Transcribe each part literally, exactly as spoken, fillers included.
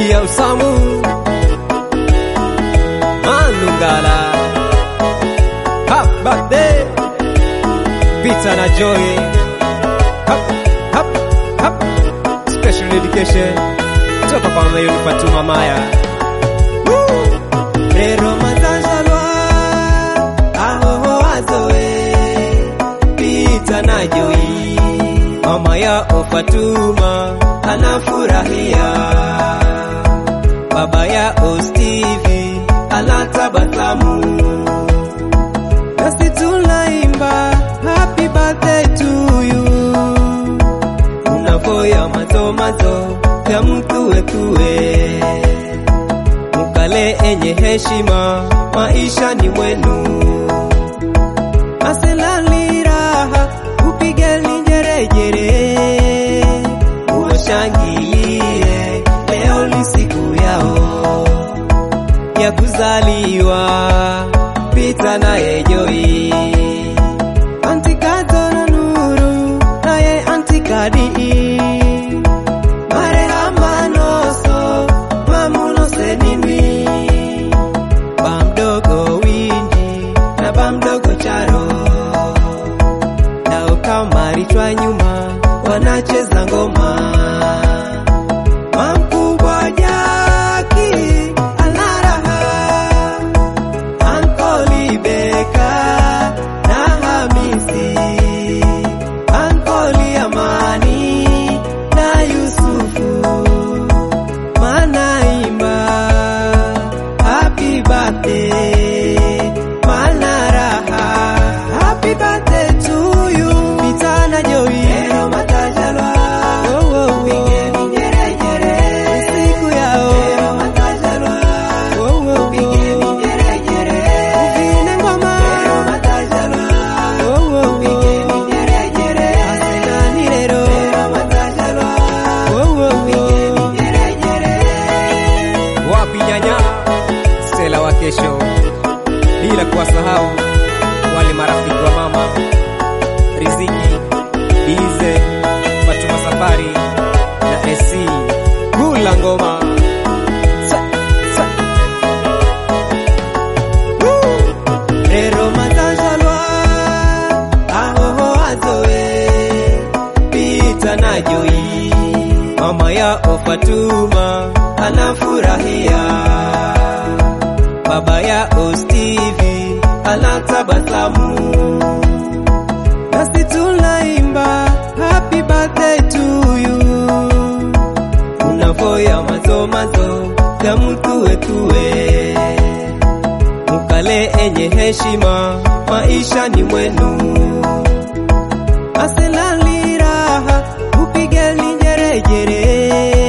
ya Usamu Manungala. Happy birthday Peter na Joy. Hap hap hap. Special dedication toka kwa Mayuni Fatuma Maya. Woo! Rero matanjalwa ahoho azoe Peter na Joy. Mama ya Fatuma anafurahia, baba ya Stevie anatabasamu, nasi tunaimba happy birthday to you. Unavoya mazo mazo ya mtu wetuwe, mukale enye heshima maisha ni mwenu. Aselali raha upige linjerejere, uwashangilie leo ni siku yao ya kuzaliwa Peter na Joy. Antikazo na Nuru naye antikadi, marehama noso mamuno senini, bamdogo Winji na bamdogo Charo, nao kamarichwa nyuma wanacheza ngoma. Mamkubwa Jaki anaraha, Ankoli Beka na Hamisi, Ankoli Amani na Yusufu manaimba happy birthday manaraha. Happy birthday to you Peter na Joy. Ero matajalwa kesho, bila kuwasahau wale marafiki wa mama Riziki, Bize, Fatuma Safari na S C Gula ngoma. Sa, sa. Woo! Rero matanjalwa ahoho azoe Peter na Joy. Mama ya Fatuma anafurahia, baba ya Stevie anatabasamu, nasi tunaimba happy birthday to you. Unavoya mazo mazo ya mtu wetuwe, mukale enye heshima maisha ni mwenu. Aselali raha upige linjerejere,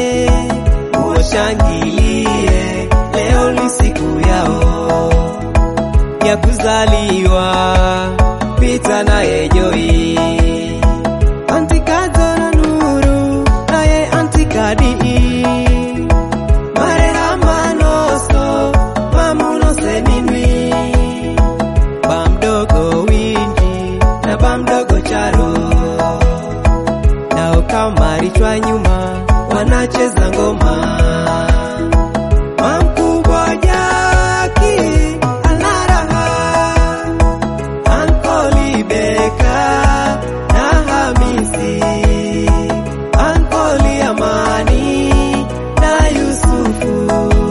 uwashangilie leo ni siku yao ya kuzaliwa Peter na Joy. Antikazo na Nuru naye antikadi, marehama noso mamuno senini, bamdogo Winji na bamdogo Charo, nao kamarichwa nyuma wanacheza ngoma. Mamkubwa Jaki anaraha, Ankoli Beka na Hamisi, Ankoli Amani na Yusufu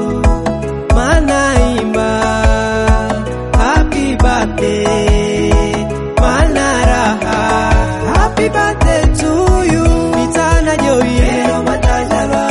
manaimba happy birthday manaraha. Happy birthday to you Peter na Joy. Ero matajalwa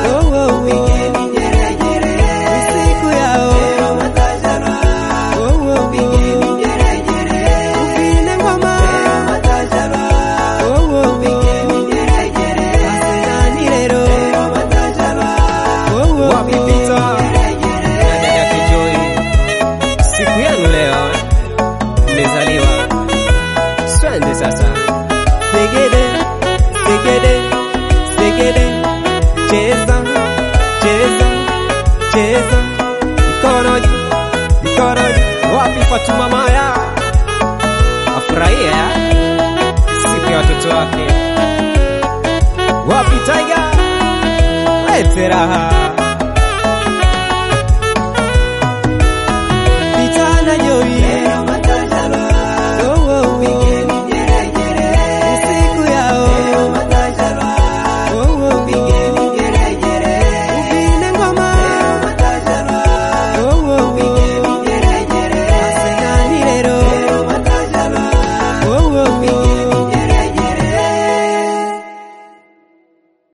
sasa. Segede, segede, segede, cheza, cheza, cheza, mikono juu, mikono juu. Wapi Fatuma Maya? Afurahia siku ya watoto wake. Wapi Tiger? Lete raha.